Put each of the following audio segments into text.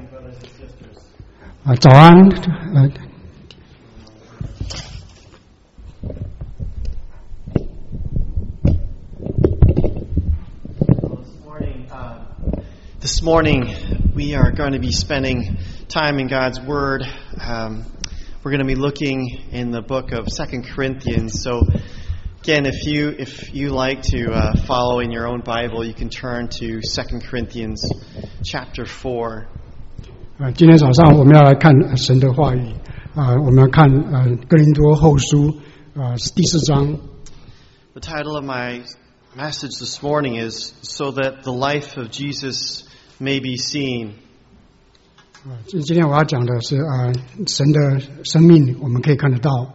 morning, brothers and sisters. 早安。 This morning, we are going to be spending time in God's Word. We're going to be looking in the book of 2 Corinthians. So, again, if you like to follow in your own Bible, you can turn to 2 Corinthians chapter 4. 今天早上我们要来看神的话语。我们要看哥林多后书第4章。 The title of my message this morning is "So that the life of Jesus may be seen." 今天我要讲的是神的生命我们可以看得到。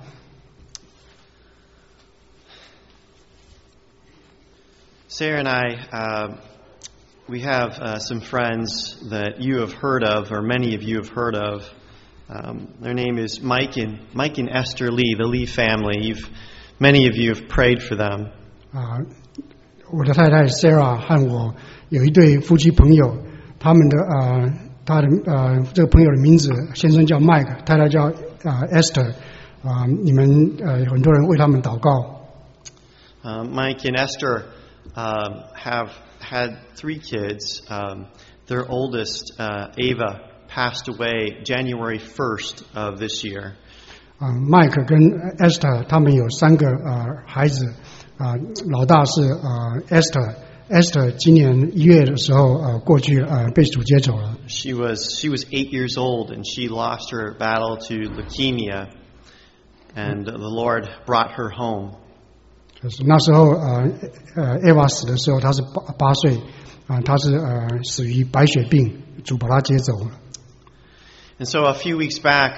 Sarah and I, we have some friends that you have heard of, or many of you have heard of. Their name is Mike and Esther Lee, the Lee family. Many of you have prayed for them. 我的太太 Sarah 和我有一对夫妻朋友，他的这个朋友的名字，先生叫 Mike， 太太叫Esther。你们很多人为他们祷告。 Mike and Esther have had 3 kids. Their oldest, Ava, passed away January 1st of this year. Mike 跟 Esther 他们有3个孩子。老大是Esther 今年1月的时候过去被主接走了。 She was 8 years old and she lost her battle to leukemia, and the Lord brought her home. 就是那时候Eva 死的时候她是8岁她是死于白血病，主把她接走了。 And so a few weeks back,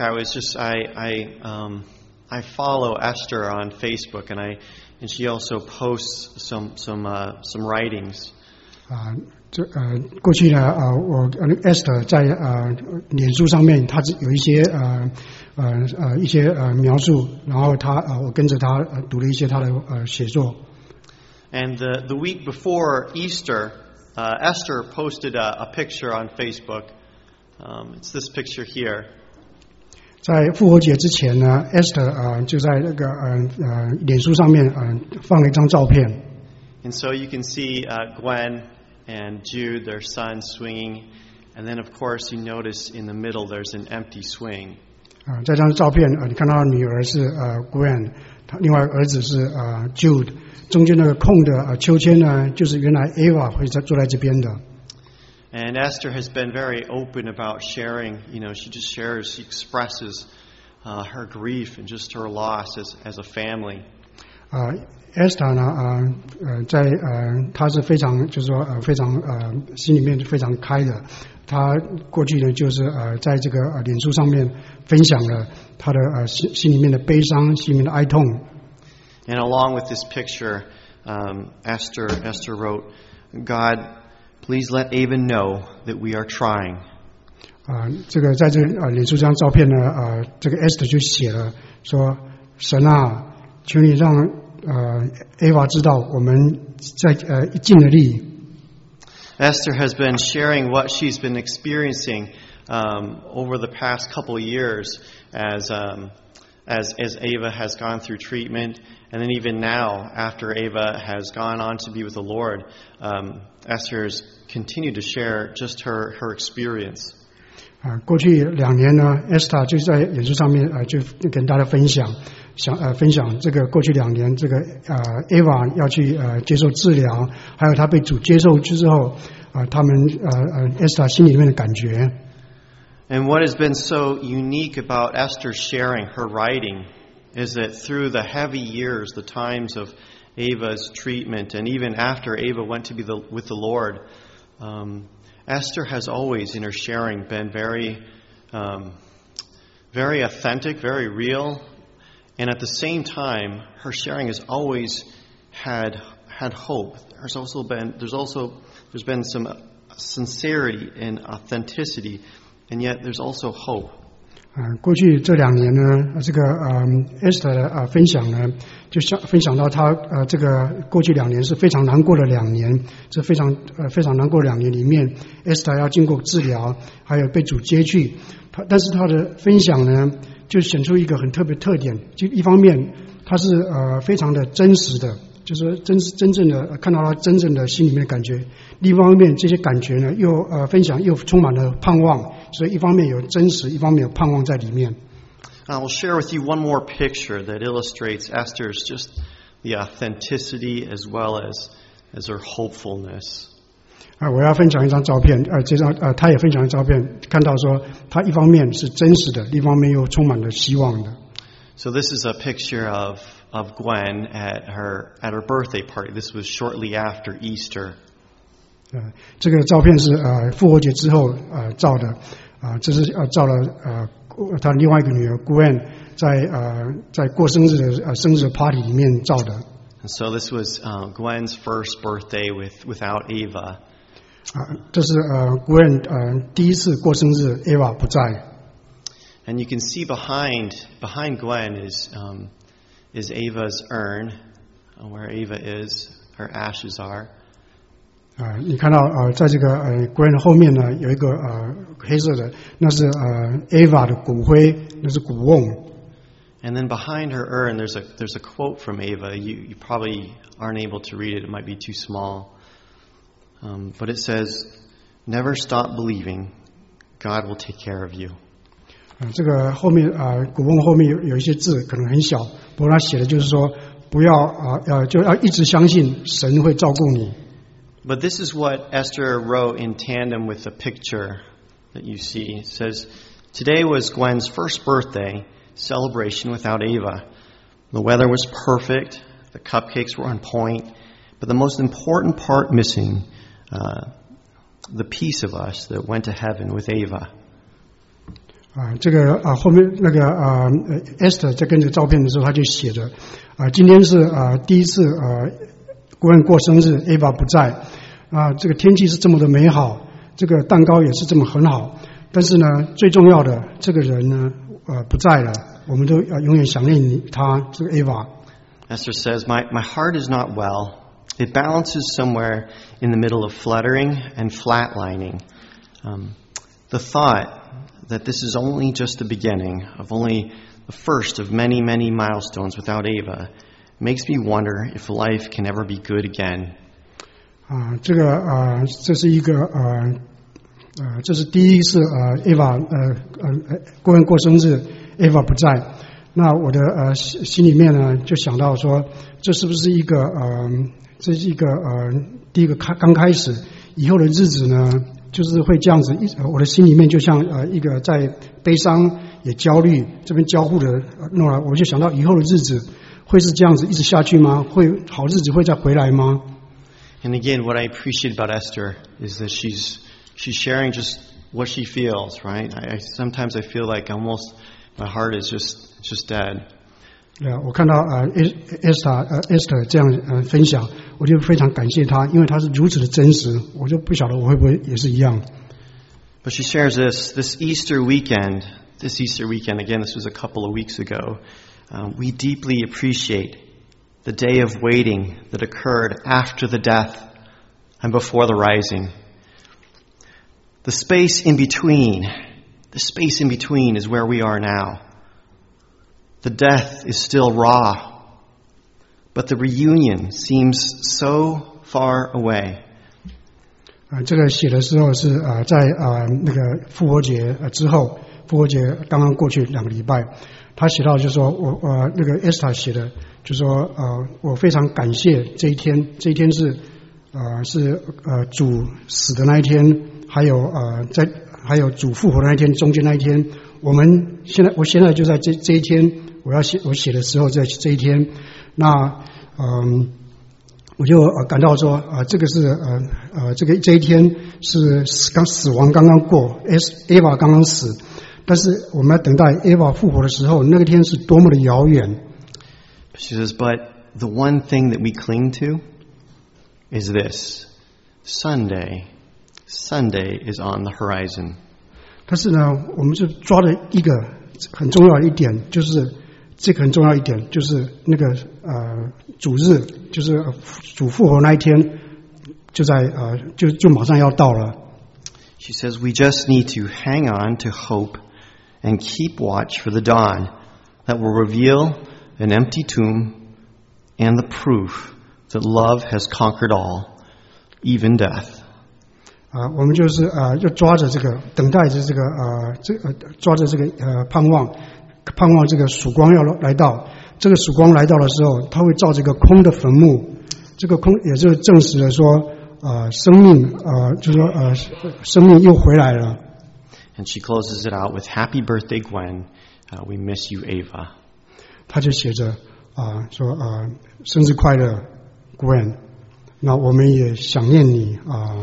I follow Esther on Facebook, and she also posts some writings. 过去呢我Esther 在脸书上面，她有一些描述，然后我跟着她读了一些她的写作。 And the week before Easter, Esther posted a picture on Facebook. It's this picture here. 在复活节之前呢 ，Esther 就在那个脸书上面放了一张照片。 And so you can see Gwen and Jude, their son, swinging, and then of course you notice in the middle there's an empty swing. 这张照片你看到女儿是Gwen， 另外儿子是Jude， 中间那个空的秋千呢，就是原来 Eva 会坐在这边的。 And Esther has been very open about sharing. She just shares, she expresses her grief and just her loss as a family. Esther 呢，她是非常，就是说非常心里面非常开的。她过去呢，就是在这个脸书上面分享了她的心里面的悲伤，心里面的哀痛。 And along with this picture, Esther wrote, "God." Please let Ava know that we are trying. 这个在这脸书这张照片呢，这个 Esther 就写了说：“神啊，求你让Ava 知道我们在尽了力。” Esther has been sharing what she's been experiencing over the past couple of years as Ava has gone through treatment, and then even now, after Ava has gone on to be with the Lord, Esther's continued to share just her experience. 过去2年呢 ，Esther 就在脸书上面就跟大家分享这个过去2年这个Ava 要去接受治疗，还有她被主接受之后他们Esther 心里面的感觉。 And what has been so unique about Esther sharing her writing is that through the heavy years, the times of Ava's treatment, and even after Ava went to be with the Lord, Esther has always, in her sharing, been very authentic, very real, and at the same time, her sharing has always had hope. There's been some sincerity and authenticity, and yet there's also hope. 过去这2年呢，这个Esther 的分享呢，就分享到他这个过去2年是非常难过的2年，这非常难过的2年里面 ，Esther 要经过治疗，还有被主接去，但是他的分享呢，就显出一个很特别特点，就一方面他是非常的真实的。就是说真正的看到他真正的心里面的感觉，另一方面这些感觉呢又分享又充满了盼望，所以一方面有真实，一方面有盼望在里面。 I will share with you one more picture that illustrates Esther's just the authenticity as well as her hopefulness. 我要分享一张照片，这张他也分享一张照片，看到说他一方面是真实的，另一方面又充满了希望的。 So this is a picture of Gwen at her birthday party. This was shortly after Easter. 这个照片是复活节之后照的，这是照了他另外一个女儿 Gwen 在过生日的生日 party 里面照的。 And so this was Gwen's first birthday without Ava. 这是Gwen 第一次过生日 ，Ava 不在。 And you can see behind Gwen is Ava's urn, where Ava is, her ashes are. 你看到在这个Gwen 后面呢有一个黑色的，那是Ava 的骨灰，那是骨瓮。 And then behind her urn, there's a quote from Ava. You probably aren't able to read it; it might be too small. But it says, "Never stop believing. God will take care of you." 这个后面古瓮后面有一些字可能很小，不过他写的就是说不要就要一直相信神会照顾你。 But this is what Esther wrote in tandem with the picture that you see. It says, "Today was Gwen's first birthday celebration without Ava. The weather was perfect, the cupcakes were on point, but the most important part missing, the piece of us that went to heaven with Ava." 这个后面那个Esther 在跟着照片的时候，他就写着今天是第一次Gwen 过生日 ，Ava 不在这个天气是这么的美好，这个蛋糕也是这么很好，但是呢，最重要的这个人呢不在了，我们都永远想念他，这个 Ava。 Esther says, "My heart is not well. It balances somewhere in the middle of fluttering and flatlining. The thought that this is only just the beginning of only the first of many, many milestones without Ava makes me wonder if life can ever be good again." 这是一个这是第一次Ava Gwen 过生日 ，Ava 不在。那我的心里面呢，就想到说，这是不是一个这是一个第一个刚开始，以后的日子呢，就是会这样子。我的心里面就像一个在悲伤也焦虑，这边交互的弄来，我就想到以后的日子会是这样子一直下去吗？会好日子会再回来吗？ And again, what I appreciate about Esther is that she's sharing just what she feels, right? Sometimes I feel like almost my heart is just dead. 我看到Esther 这样分享，我就非常感谢她，因为她是如此的真实，我就不晓得我会不会也是一样。 But she shares this Easter weekend, again, this was a couple of weeks ago, we deeply appreciate the day of waiting that occurred after the death and before the rising. The space in between is where we are now. The death is still raw, but the reunion seems so far away. 这个写的时候是在那个复活节之后，复活节刚刚过去2个礼拜，他写到就是说我那个 Esther 写的，就是说我非常感谢这一天，这一天是主死的那一天，还有主复活的那一天，中间那一天，我现在就在这一天，我写的时候在这一天，那我就感到说这个是这一天是死亡刚刚过 ，Ava 刚刚死，但是我们要等待 Ava 复活的时候，那个天是多么的遥远。 She says, "But the one thing that we cling to is this: Sunday is on the horizon." 但是呢，我们就抓着一个很重要的一点就是这个很重要一点就是那个主日，就是主复活那一天就马上要到了。 She says we just need to hang on to hope and keep watch for the dawn that will reveal an empty tomb and the proof that love has conquered all, even death. 我们就是要抓着这个等待着这个抓着这个盼望这个曙光要来到。这个曙光来到的时候，它会照这个空的坟墓，这个空也就证实了说生命就是说生命又回来了。 And she closes it out with Happy birthday, Gwen. We miss you, Ava. 他就写着说生日快乐 Gwen， 那我们也想念你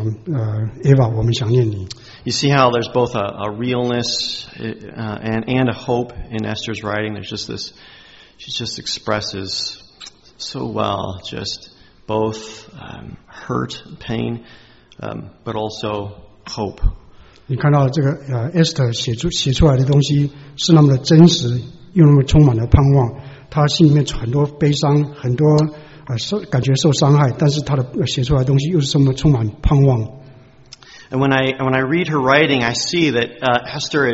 Ava， 我们想念你。 You see how there's both a realness and a hope in Esther's writing. There's just this, she just expresses so well just both hurt, pain, but also hope. 你看到这个Esther 写出来的东西是那么的真实，又那么充满了盼望。他心里面很多悲伤，很多感觉受伤害，但是他的写出来的东西又是这么充满盼望。 And when I read her writing, I see that Esther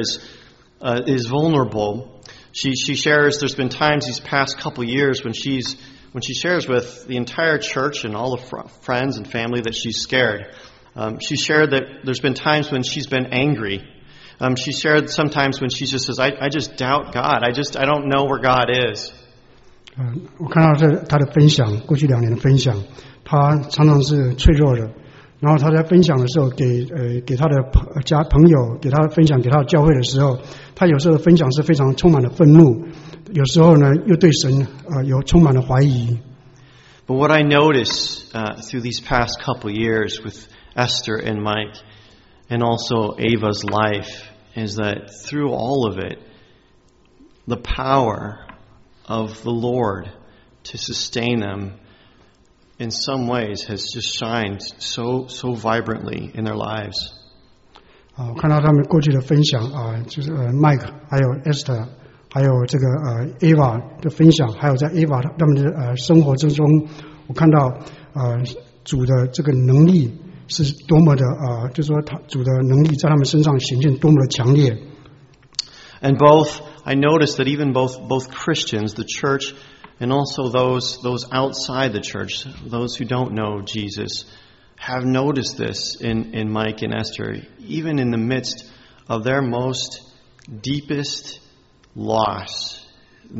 is vulnerable. She shares. There's been times these past couple years when she shares with the entire church and all the friends and family that she's scared. She shared that there's been times when she's been angry. She shared sometimes when she just says, I just doubt God. I don't know where God is. 我看到他的分享，过去2年的分享，他常常是脆弱的。然后他在分享的时候，给他的朋友，给他分享给他的教会的时候，他有时候分享是非常充满了愤怒，有时候呢又对神有充满了怀疑。 But what I notice through these past couple years with Esther and Mike, and also Ava's life, is that through all of it, the power of the Lord to sustain them in some ways has just shined so vibrantly in their lives. 我看到他们过去的分享就是 Mike 还有 Esther 还有这个Ava 的分享，还有在 Ava 他们的生活之中，我看到主的这个能力是多么的就是说主的能力在他们身上显现多么的强烈。 And I noticed that even both Christians, the church, and also those outside the church, those who don't know Jesus, have noticed this in Mike and Esther, even in the midst of their most deepest loss.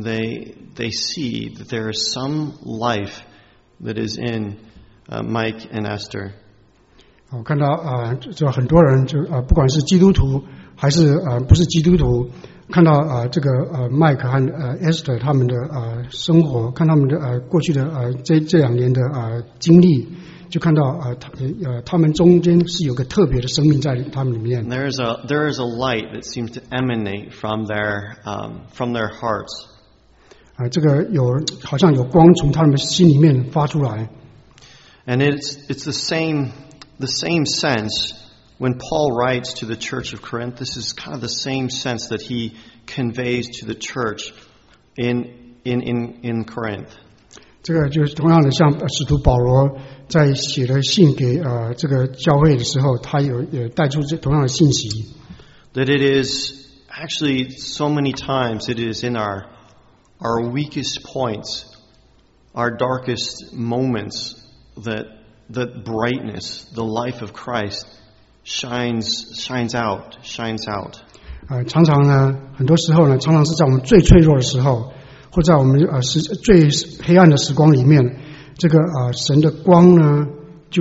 They see that there is some life that is in Mike and Esther. 我看到就很多人就不管是基督徒还是不是基督徒，看到这个Mike和Esther 他们的生活，看他们的过去的这2年的经历，就看到他们中间是有个特别的生命在他们里面。 There is a light that seems to emanate from their hearts. 这个好像有光从他们心里面发出来。 And it's the same sense when Paul writes to the church of Corinth. This is kind of the same sense that he conveys to the church in Corinth. 这个就是同样的，像使徒保罗在写的信给这个教会的时候，他也带出同样的信息。 That it is actually so many times it is in our weakest points, our darkest moments, that brightness, the life of Christ, shines out. 常常呢，很多时候呢，常常是在我们最脆弱的时候，或在我们最黑暗的时光里面，这个神的光呢，就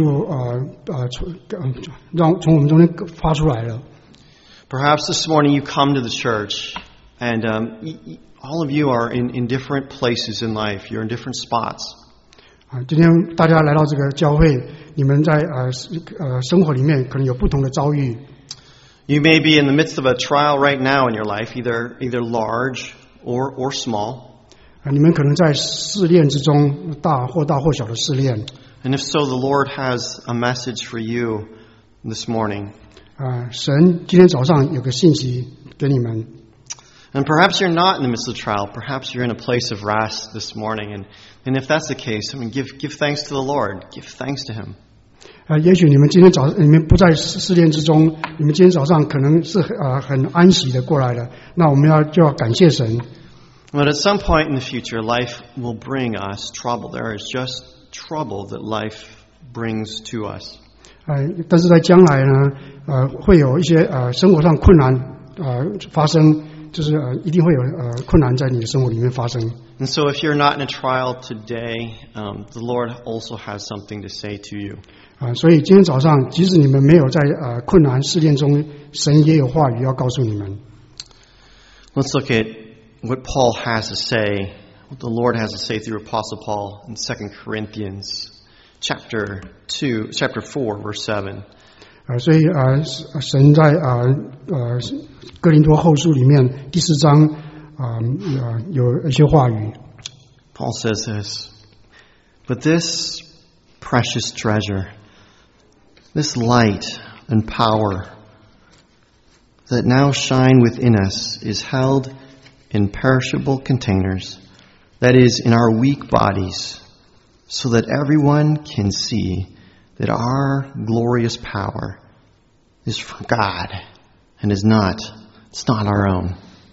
从我们中间发出来了。 Perhaps this morning you come to the church, and all of you are in different places in life. You're in different spots. 今天大家来到这个教会，你们在生活里面可能有不同的遭遇。 You may be in the midst of a trial right now in your life, either large or small. 你们可能在试炼之中，大或小的试炼。 And if so, the Lord has a message for you this morning. 神今天早上有个信息给你们。 And perhaps you're not in the midst of the trial. Perhaps you're in a place of rest this morning. And if that's the case, give thanks to the Lord. Give thanks to Him. 也许你们不在试炼之中，你们今天早上可能是很安息的过来了。那我们就要感谢神。 But at some point in the future, life will bring us trouble. There is just trouble that life brings to us. 但是在将来呢，会有一些生活上困难发生。就是一定会有困难在你的生活里面发生。 And so if you're not in a trial today, the Lord also has something to say to you. 所以今天早上，即使你们没有在困难试炼中，神也有话语要告诉你们。 Let's look at what Paul has to say, what the Lord has to say through Apostle Paul in 2 Corinthians chapter 4, verse 7. 所以神在哥林多后书里面第4章有一些话语。 Paul says this, but this precious treasure, this light and power that now shine within us is held in perishable containers, that is, in our weak bodies, so that everyone can see that our glorious power is from God and it's not our own.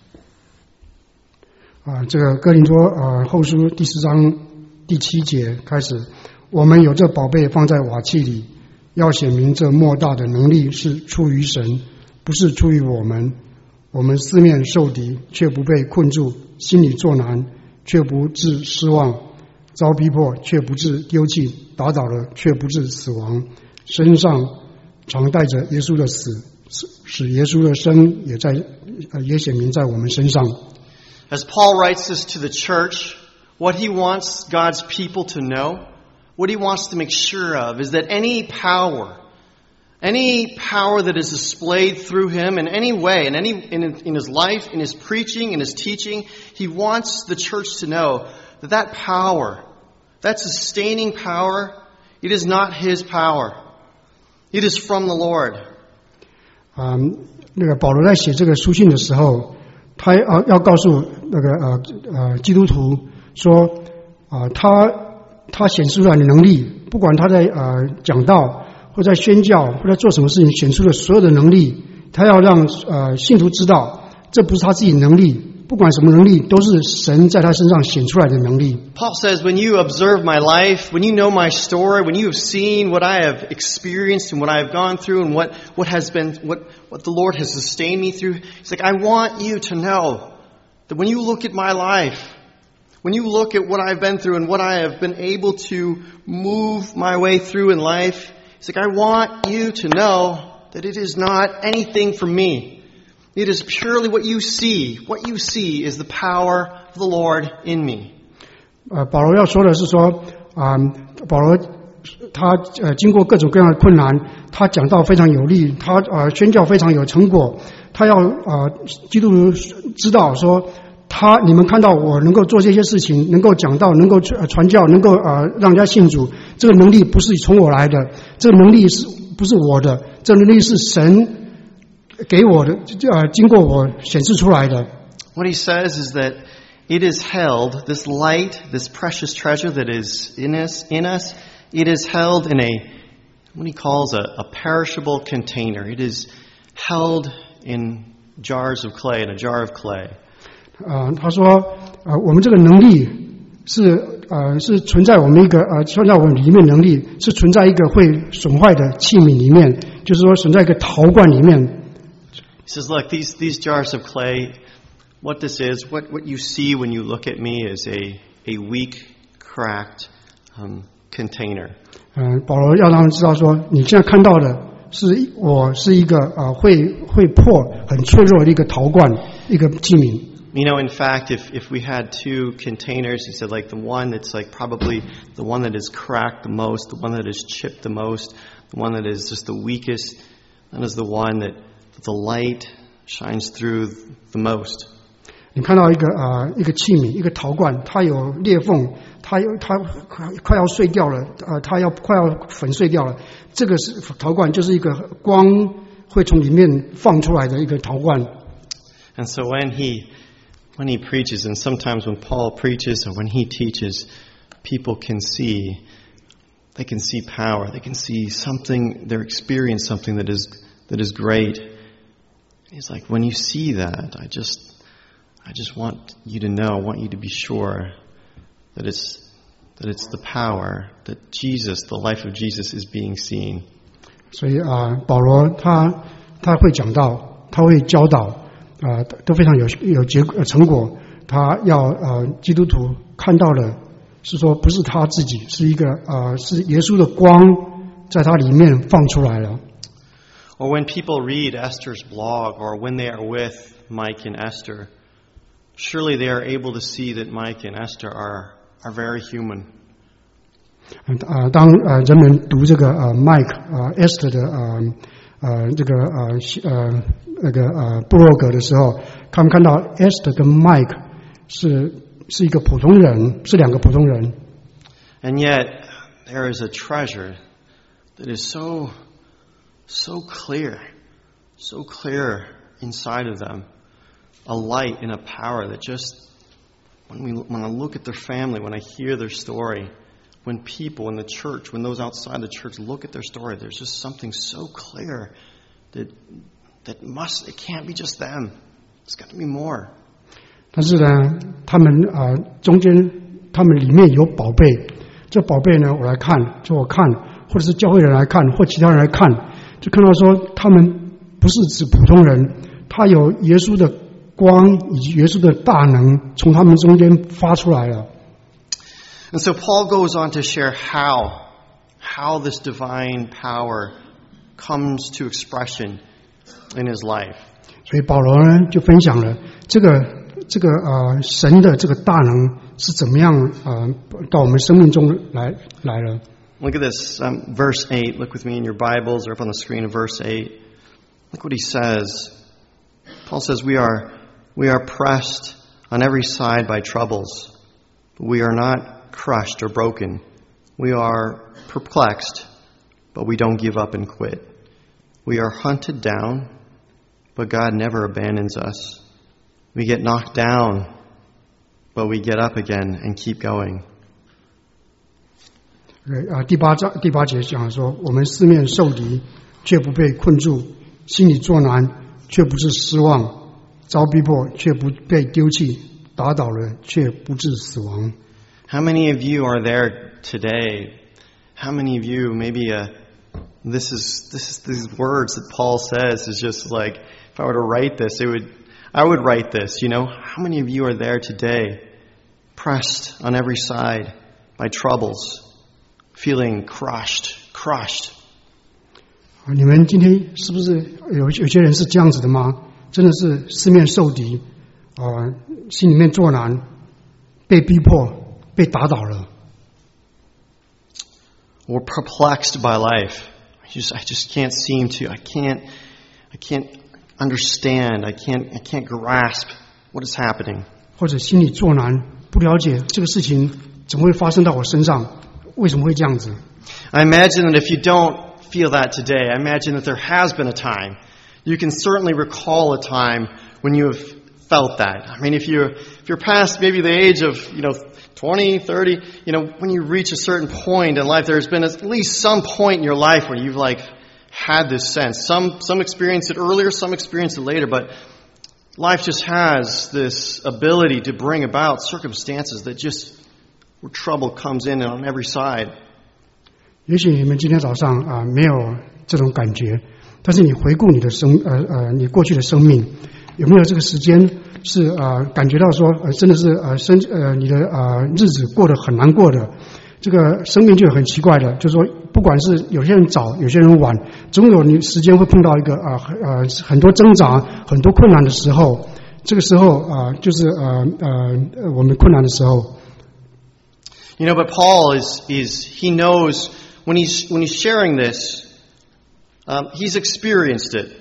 这个哥林多后书第4章第7节开始，我们有这宝贝放在瓦器里，要显明这莫大的能力是出于神，不是出于我们。我们四面受敌，却不被困住；心里作难，却不致失望；遭逼迫，却不致丢弃；打倒了，却不致死亡。身上常带着耶稣的死，使耶稣的生也显明在我们身上。 As Paul writes this to the church, what he wants God's people to know, what he wants to make sure of, is that any power that is displayed through him in any way, in his life, in his preaching, in his teaching, he wants the church to know that power, that sustaining power, it is not his power. It is from the Lord. 那个保罗在写这个书信的时候，他要告诉那个基督徒说，他显出来的能力，不管他在讲道或在宣教或在做什么事情，显出了所有的能力，他要让信徒知道，这不是他自己能力，不管什么能力，都是神在他身上显出来的能力。 Paul says, when you observe my life, when you know my story, when you have seen what I have experienced and what I have gone through and what the Lord has sustained me through, he's like, I want you to know that when you look at my life, when you look at what I've been through and what I have been able to move my way through in life, he's like, I want you to know that it is not anything from me. It is purely what you see. What you see is the power of the Lord in me. 保罗要说的是说，保罗他经过各种各样的困难，他讲道非常有力，他宣教非常有成果，他要基督徒知道说，你们看到我能够做这些事情，能够讲道，能够传教，能够让人家信主，这个能力不是从我来的，这个能力不是我的，这个能力是神给我的，经过我显示出来的。 What he says is that it is held, this light, this precious treasure that is in us, it is held in what he calls a perishable container. It is held in jars of clay, in a jar of clay. 他说，我们这个能力是存在我们存在我们里面能力是存在一个会损坏的器皿里面，就是说存在一个陶罐里面。 He says, look, these jars of clay, what this is, what you see when you look at me is a weak, cracked container. 保罗要让他们知道说，你现在看到的我是一个会破、很脆弱的一个陶罐，一个器皿。 You know, in fact, if we had two containers, he said, like the one that's like probably the one that is cracked the most, the one that is chipped the most, the one that is just the weakest, that is the one that the light shines through the most. 你看到一个器皿，一个陶罐，它有裂缝，它快要碎掉了，快要粉碎掉了。这个陶罐就是一个光会从里面放出来的一个陶罐。 And so when he when he preaches, and sometimes when Paul preaches or when he teaches, people can see, they can see power, they can see something, they're experiencing something that is great. He's like, when you see that, I just want you to know, I want you to be sure that it's the power, that Jesus, the life of Jesus is being seen. 所以保罗他会讲到，他会教导，都非常有成果。他要基督徒看到的是说，不是他自己，是一个是耶稣的光在他里面放出来了。 Or when people read Esther's blog, or when they are with Mike and Esther, surely they are able to see that Mike and Esther are very human. 当人们读这个Mike Esther 的这个那个部落格的时候，他们看到 Esther 跟 Mike 是一个普通人，是两个普通人。 And yet there is a treasure that is so clear inside of them, a light and a power that just when I look at their family, when I hear their story, when people in the church, when those outside the church look at their story, there's just something so clear that it can't be just them. It's got to be more. 但是呢，他们中间他们里面有宝贝，这宝贝呢，我看，或者是教会人来看，或其他人来看，就看到说他们不是指普通人，他有耶稣的光以及耶稣的大能从他们中间发出来了。 And so Paul goes on to share how this divine power comes to expression in his life. 所以保罗呢就分享了这个神的这个大能是怎么样到我们生命中来了。 Look at this, verse 8. Look with me in your Bibles or up on the screen of verse 8. Look what he says. Paul says, we are pressed on every side by troubles, but we are not crushed or broken. We are perplexed, but we don't give up and quit. We are hunted down, but God never abandons us. We get knocked down, but we get up again and keep going. 第八节讲说，我们四面受敌，却不被困住；心里作难，却不致失望；遭逼迫，却不被丢弃；打倒了，却不致死亡。 How many of you are there today? How many of you maybe this is these words that Paul says is just like, if I were to write this, I would write this, you know. How many of you are there today, pressed on every side by troubles, feeling crushed? 你们今天是不是有些人是这样子的吗？真的是四面受敌，心里面作难，被逼迫，被打倒了。 Or perplexed by life. I just can't seem to. I can't understand. I can't grasp what is happening. 或者心里作难，不了解这个事情怎么会发生到我身上，为什么会这样子？ I imagine that if you don't feel that today, I imagine that there has been a time. You can certainly recall a time when you have felt that. I mean, if you're past maybe the age of 20, 30, when you reach a certain point in life, there's been at least some point in your life where you've had this sense. Some experience it earlier, some experience it later, but life just has this ability to bring about circumstances that just where trouble comes in on every side. 也许你们今天早上没有这种感觉，但是你回顾你的你过去的生命，有没有这个时间是感觉到说真的是你的日子过得很难过的？这个生命就很奇怪的，就是说不管是有些人早，有些人晚，总有你时间会碰到一个很多挣扎、很多困难的时候。这个时候就是我们困难的时候。 But Paul he knows when he's sharing this, he's experienced it.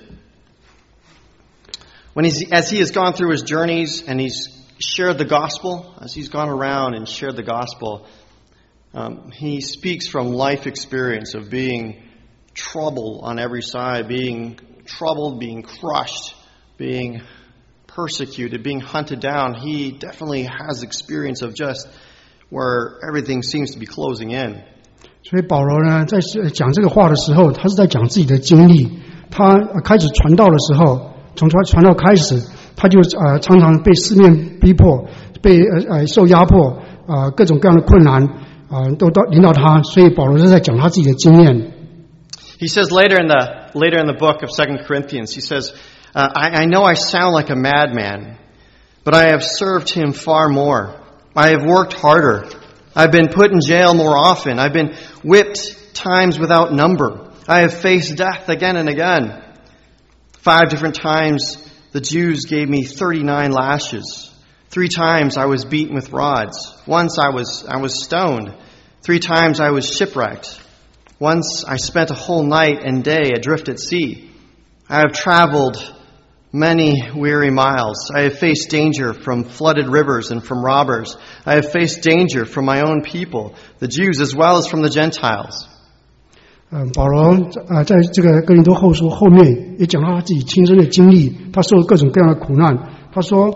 As he has gone through his journeys and he's shared the gospel, as he's gone around and shared the gospel, he speaks from life experience of being troubled on every side, being troubled, being crushed, being persecuted, being hunted down, he definitely has experience of just where everything seems to be closing in. 所以保罗呢，在讲这个话的时候，他是在讲自己的经历。他开始传道的时候，从传道开始，他就常常被四面逼迫，被受压迫，各种各样的困难都临到他。所以保罗是在讲他自己的经验。 He says later in the book of 2 Corinthians, he says, I know I sound like a madman, but I have served him far more. I have worked harder. I've been put in jail more often. I've been whipped times without number. I have faced death again and again. 5 different times the Jews gave me 39 lashes. 3 times I was beaten with rods. Once I was stoned. 3 times I was shipwrecked. Once I spent a whole night and day adrift at sea. I have traveled many weary miles. I have faced danger from flooded rivers and from robbers. I have faced danger from my own people, the Jews as well as from the Gentiles. 保罗在这个哥林多后书后面也讲到他自己亲身的经历，他受了各种各样的苦难。他说，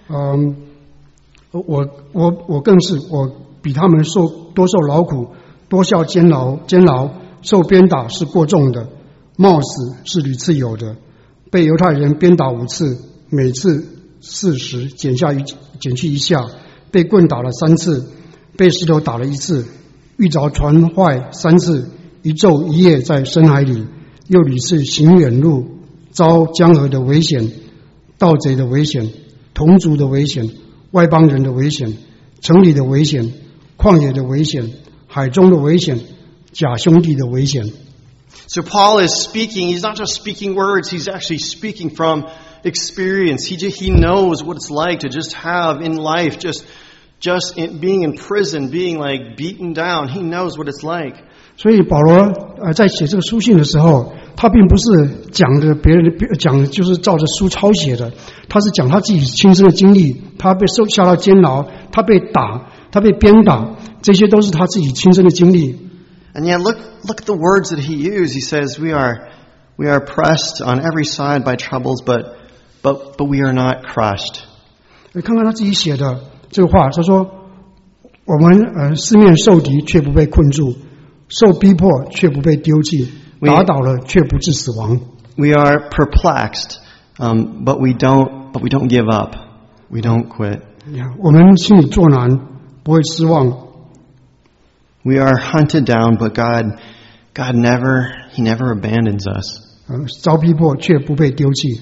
我更是我比他们多受劳苦，多受监牢，受鞭打是过重的，冒死是屡次有的，被犹太人鞭打5次，每次40减去1下，被棍打了3次，被石头打了1次，遇着船坏3次。1昼1夜在深海里，又屡次行远路，遭江河的危险，盗贼的危险，同族的危险，外邦人的危险，城里的危险，旷野的危险，海中的危险，假兄弟的危险。 So Paul is speaking, he's not just speaking words, he's actually speaking from experience. He knows what it's like to just have in life, just being in prison, being like beaten down. He knows what it's like. 所以保罗在写这个书信的时候，他并不是讲的别人讲就是照着书抄写的，他是讲他自己亲身的经历，他被下到监牢，他被打，他被鞭打，这些都是他自己亲身的经历。 And yet look at the words that he used. He says we are pressed on every side by troubles, but we are not crushed. 看看他自己写的这个话，他说我们四面受敌却不被困住。受逼迫却不被丢弃，打倒了却不致死亡。 We are perplexed, but we don't give up. We don't quit. 我们心里作难，不会失望。 We are hunted down, but God never abandons us. 遭逼迫却不被丢弃。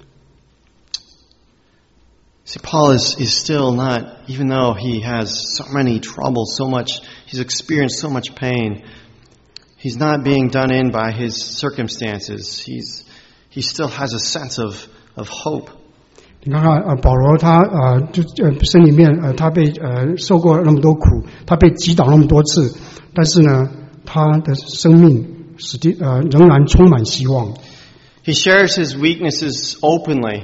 See, Paul is still not, even though he has so many troubles, so much, he's experienced so much pain, he's not being done in by his circumstances. He still has a sense of hope. 你看看保罗他身里面他被受过那么多苦，他被击倒那么多次，但是呢，他的生命仍然充满希望。 He shares his weaknesses openly.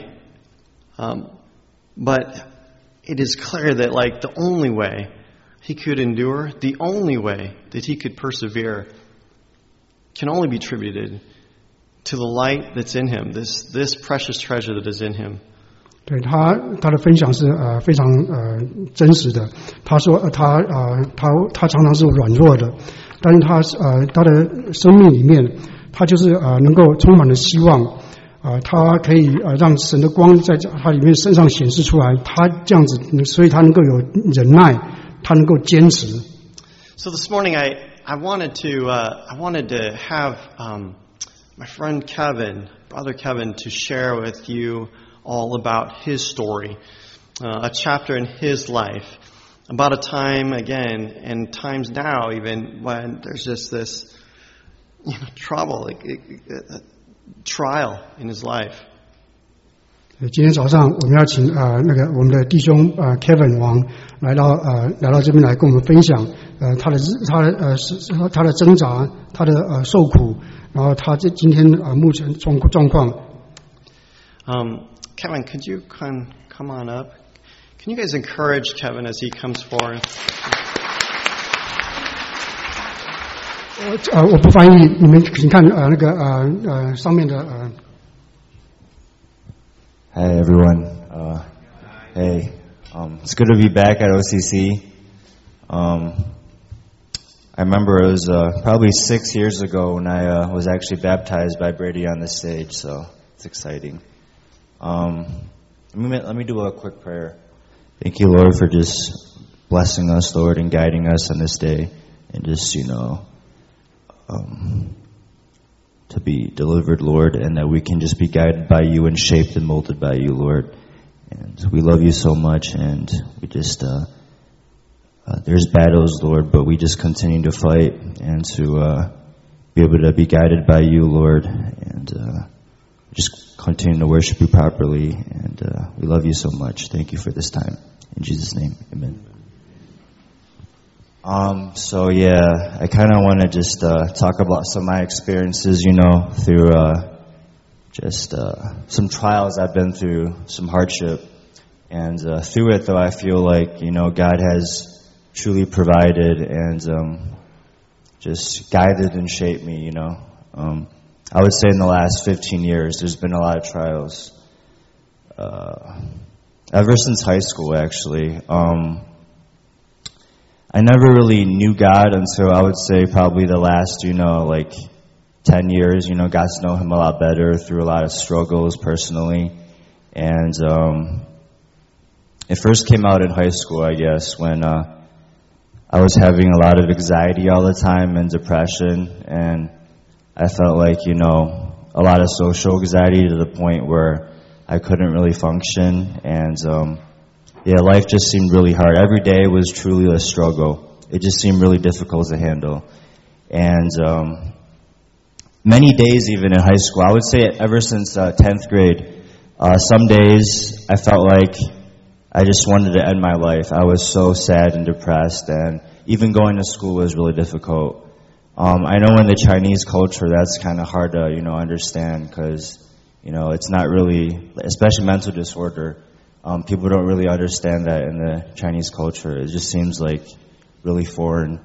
But it is clear that like the only way he could endure, the only way that he could persevere can only be attributed to the light that's in him, this precious treasure that is in him. 对他的分享是非常真实的。他说他常常是软弱的，但是他的生命里面，他就是能够充满了希望。他可以让神的光在他里面身上显示出来，他这样子，所以他能够有忍耐，他能够坚持。 So this morning I wanted to have my friend Kevin, brother Kevin, to share with you all about his story, a chapter in his life, about a time again, and times now even when there's just this trouble, trial in his life. 今天早上我们要请我们的弟兄Kevin 王来到这边来跟我们分享他的挣扎，他的受苦，然后他今天目前状况。 Kevin, could you come on up? Can you guys encourage Kevin as he comes forward? 我不翻译，你们请看上面的 Hi everyone. Hey, it's good to be back at OCC. I remember it was probably 6 years ago when I was actually baptized by Brady on the stage, so it's exciting. Let me do a quick prayer. Thank you, Lord, for just blessing us, Lord, and guiding us on this day, and just, to be delivered, Lord, and that we can just be guided by you and shaped and molded by you, Lord. And we love you so much, and we just, there's battles, Lord, but we just continue to fight and to be able to be guided by you, Lord, and just continue to worship you properly. And we love you so much. Thank you for this time. In Jesus' name, amen. So yeah, I kind of want to just talk about some of my experiences, through just some trials I've been through, some hardship. And through it, though, I feel like, God has truly provided and just guided and shaped me, I would say in the last 15 years, there's been a lot of trials. Ever since high school, actually. I never really knew God until I would say probably the last, 10 years, got to know him a lot better through a lot of struggles personally. And it first came out in high school, I guess, when I was having a lot of anxiety all the time and depression. And I felt like, a lot of social anxiety to the point where I couldn't really function. And life just seemed really hard. Every day was truly a struggle. It just seemed really difficult to handle. And many days even in high school, I would say ever since 10th grade, some days I felt like I just wanted to end my life. I was so sad and depressed, and even going to school was really difficult. I know in the Chinese culture that's kind of hard to, understand because, it's not really, especially mental disorder, people don't really understand that in the Chinese culture. It just seems like really foreign.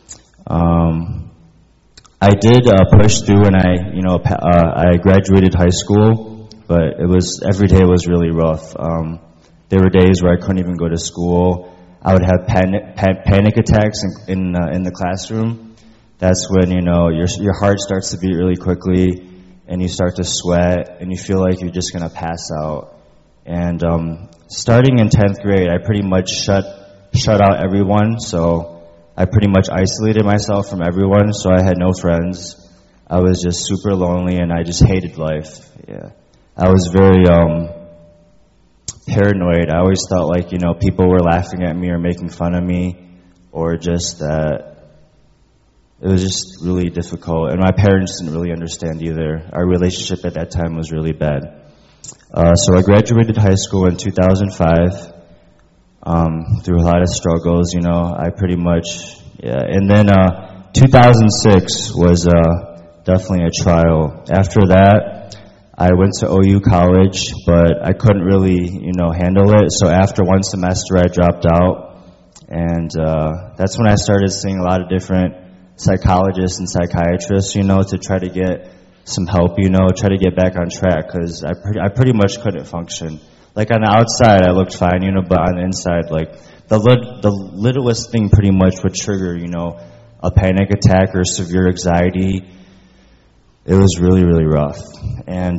I did push through and I graduated high school, but every day was really rough. There were days where I couldn't even go to school. I would have panic attacks in the classroom. That's when, your heart starts to beat really quickly and you start to sweat and you feel like you're just going to pass out. And starting in 10th grade, I pretty much shut out everyone. So I pretty much isolated myself from everyone. So I had no friends. I was just super lonely and I just hated life. Yeah, I was very paranoid. I always felt like, people were laughing at me or making fun of me, or just that it was just really difficult. And my parents didn't really understand either. Our relationship at that time was really bad. So I graduated high school in 2005, through a lot of struggles, I pretty much, And then 2006 was definitely a trial. After that, I went to OU college, but I couldn't really, handle it. So after one semester, I dropped out. And that's when I started seeing a lot of different psychologists and psychiatrists, to try to get some help, try to get back on track, because I pretty much couldn't function. Like on the outside, I looked fine, but on the inside, like the littlest thing pretty much would trigger, a panic attack or severe anxiety. It was really, really rough. And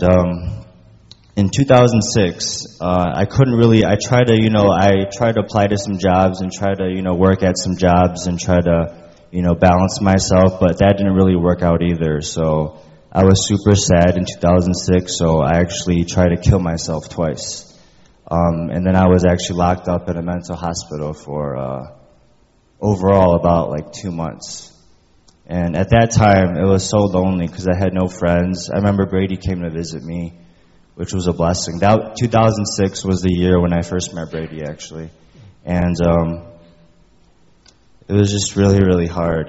in 2006, I tried to apply to some jobs and try to, work at some jobs and try to, balance myself, but that didn't really work out either. So I was super sad in 2006, so I actually tried to kill myself twice. And then I was actually locked up in a mental hospital for overall about 2 months. And at that time, it was so lonely because I had no friends. I remember Brady came to visit me, which was a blessing. 2006 was the year when I first met Brady, actually. And it was just really, really hard,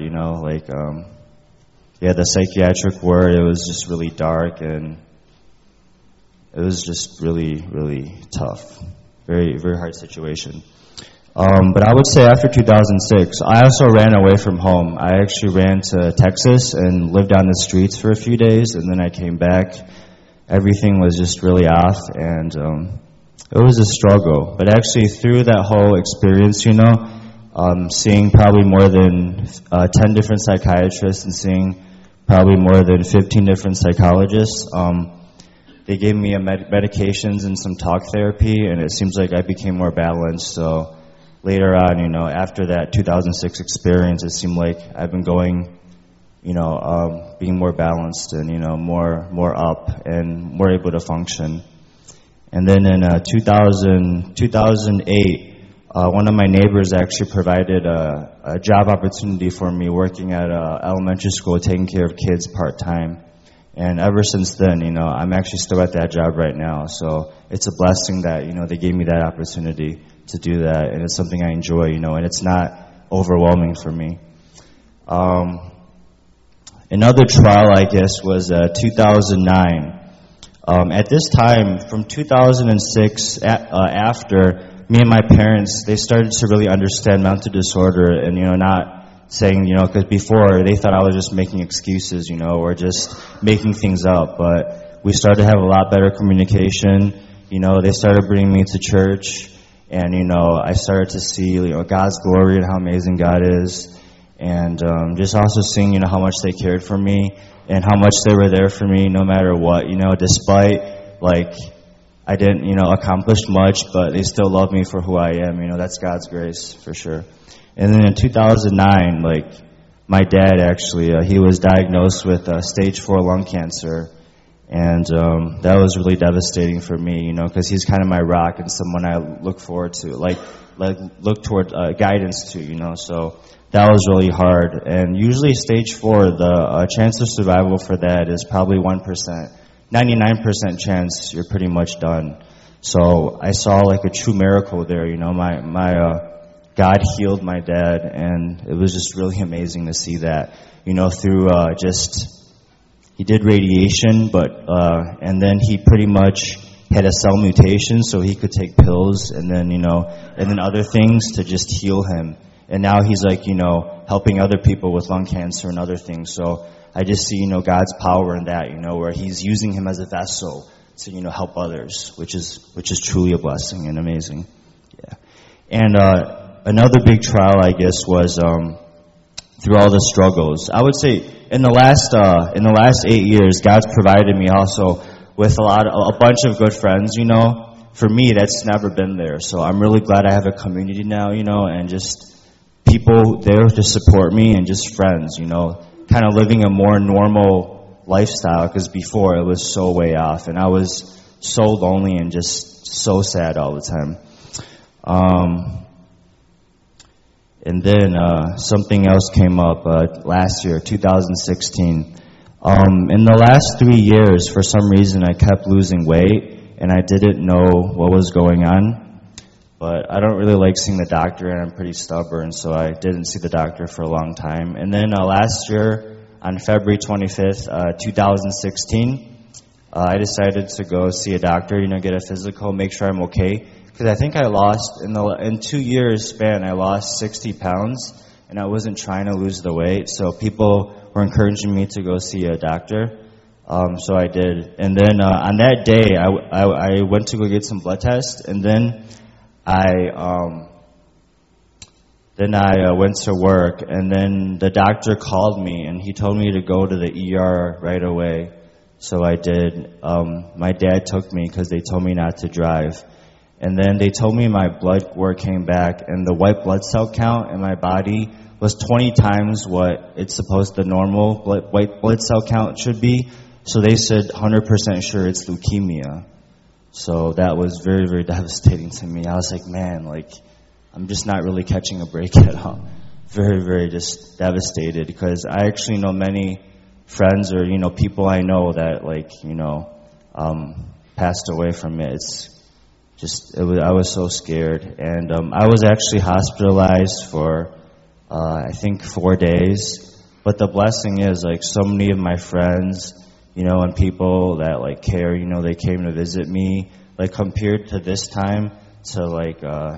the psychiatric ward, it was just really dark, and it was just really, really tough. Very, very hard situation. But I would say after 2006, I also ran away from home. I actually ran to Texas and lived on the streets for a few days, and then I came back. Everything was just really off, and it was a struggle. But actually through that whole experience, seeing probably more than 10 different psychiatrists and seeing probably more than 15 different psychologists, they gave me medications and some talk therapy, and it seems like I became more balanced. So later on, after that 2006 experience, it seemed like I've been going, being more balanced and, more up and more able to function. And then in 2008, one of my neighbors actually provided a job opportunity for me working at an elementary school taking care of kids part-time. And ever since then, I'm actually still at that job right now. So it's a blessing that, they gave me that opportunity to do that. And it's something I enjoy, and it's not overwhelming for me. Another trial, I guess, was 2009. At this time, from 2006, after me and my parents, they started to really understand mental disorder and, not saying, because before they thought I was just making excuses, or just making things up. But we started to have a lot better communication. They started bringing me to church, and, I started to see, God's glory and how amazing God is. And just also seeing, how much they cared for me and how much they were there for me no matter what, despite, I didn't, accomplish much, but they still love me for who I am. That's God's grace for sure. And then in 2009, my dad actually, he was diagnosed with stage 4 lung cancer. And that was really devastating for me, because he's kind of my rock and someone I look forward to, look toward guidance to, so that was really hard. And usually stage 4, the chance of survival for that is probably 1%. 99% chance you're pretty much done. So I saw a true miracle there, my God healed my dad, and it was just really amazing to see that, through he did radiation, and then he pretty much had a cell mutation, so he could take pills and then, and then other things to just heal him. And now he's helping other people with lung cancer and other things. So I just see, God's power in that, where he's using him as a vessel to, help others, which is truly a blessing and amazing. Yeah. And, another big trial, I guess, was, through all the struggles. I would say in the last 8 years, God's provided me also with a bunch of good friends, For me, that's never been there. So I'm really glad I have a community now, and just people there to support me and just friends, kind of living a more normal lifestyle, because before it was so way off and I was so lonely and just so sad all the time. And then something else came up last year, 2016. In the last 3 years, for some reason, I kept losing weight, and I didn't know what was going on. But I don't really like seeing the doctor, and I'm pretty stubborn, so I didn't see the doctor for a long time. And then last year, on February 25th, 2016, I decided to go see a doctor, get a physical, make sure I'm okay. Because I think I lost, in 2 years span, I lost 60 pounds, and I wasn't trying to lose the weight. So people were encouraging me to go see a doctor. So I did. And then on that day, I went to go get some blood tests, and then I went to work, and then the doctor called me, and he told me to go to the ER right away. So I did. My dad took me because they told me not to drive. And then they told me my blood work came back, and the white blood cell count in my body was 20 times what it's supposed the normal white blood cell count should be. So they said 100% sure it's leukemia. So that was very, very devastating to me. I was like, man, I'm just not really catching a break at all. Very, very just devastated, because I actually know many friends or, people I know that passed away from it. I was so scared. And I was actually hospitalized for, I think 4 days. But the blessing is, so many of my friends, and people that, care, they came to visit me, compared to this time to,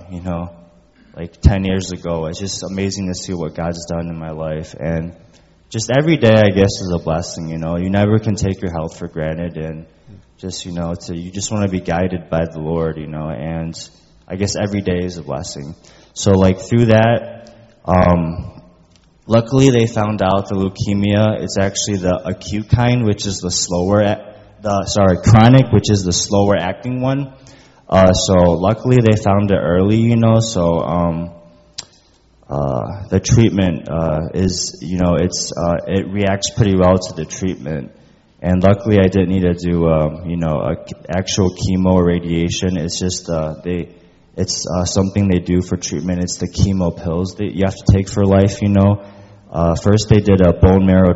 10 years ago. It's just amazing to see what God's done in my life. And just every day, I guess, is a blessing, You never can take your health for granted. And just, you just want to be guided by the Lord, and I guess every day is a blessing. So like through that, luckily they found out the leukemia, it's actually the acute kind, which is chronic, which is the slower acting one. So luckily they found it early, so, the treatment, it reacts pretty well to the treatment. And luckily I didn't need to do, actual chemo or radiation. It's just, something they do for treatment. It's the chemo pills that you have to take for life, First they did a bone marrow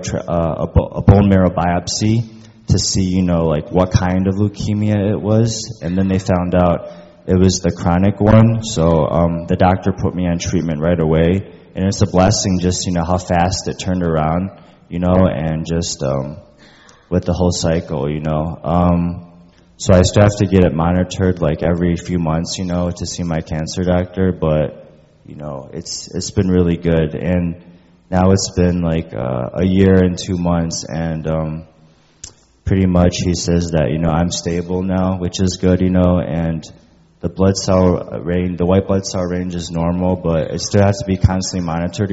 biopsy to see, what kind of leukemia it was. And then they found out it was the chronic one. So, the doctor put me on treatment right away. And it's a blessing just, how fast it turned around, and just, with the whole cycle, So I still have to get it monitored like every few months, to see my cancer doctor, but, it's been really good. And now it's been like a year and 2 months, and pretty much he says that, I'm stable now, which is good, and the white blood cell range is normal, but it still has to be constantly monitored,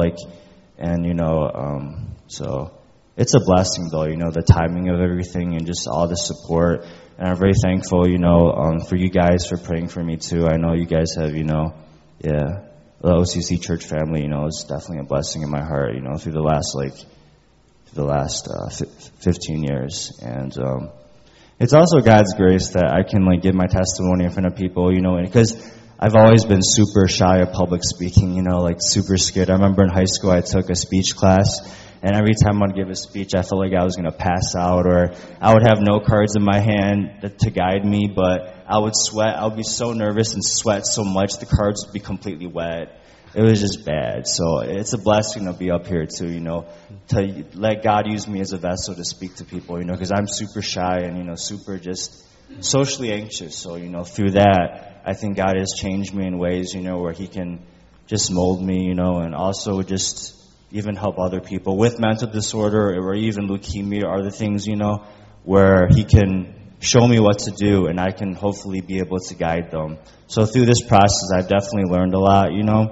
so it's a blessing though, the timing of everything and just all the support. And I'm very thankful, for you guys for praying for me too. I know you guys have, the OCC church family, is definitely a blessing in my heart, through the last 15 years. And it's also God's grace that I can give my testimony in front of people, and because I've always been super shy of public speaking, super scared. I remember in high school I took a speech class, and every time I'd give a speech, I felt like I was going to pass out, or I would have note cards in my hand to guide me, but I would sweat. I would be so nervous and sweat so much, the cards would be completely wet. It was just bad. So it's a blessing to be up here too, to let God use me as a vessel to speak to people, because I'm super shy and, super just socially anxious. So, through that, I think God has changed me in ways, where He can just mold me, and also just even help other people with mental disorder or even leukemia or other things, where He can show me what to do and I can hopefully be able to guide them. So through this process, I've definitely learned a lot,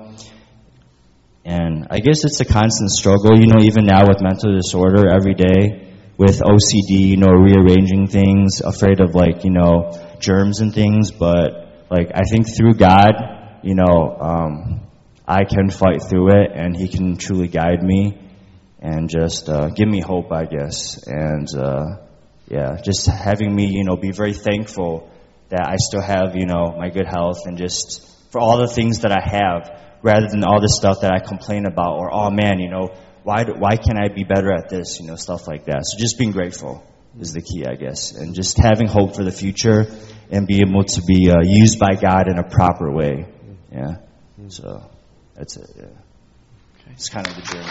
and I guess it's a constant struggle, even now with mental disorder every day with OCD, rearranging things, afraid of germs and things. But I think through God, I can fight through it, and He can truly guide me and just give me hope, I guess. And just having me, be very thankful that I still have, my good health, and just for all the things that I have, rather than all the stuff that I complain about, or oh man, why can't I be better at this, stuff like that. So just being grateful is the key, I guess, and just having hope for the future and be able to be used by God in a proper way. Yeah. So that's it. Yeah. Okay. It's kind of the journey.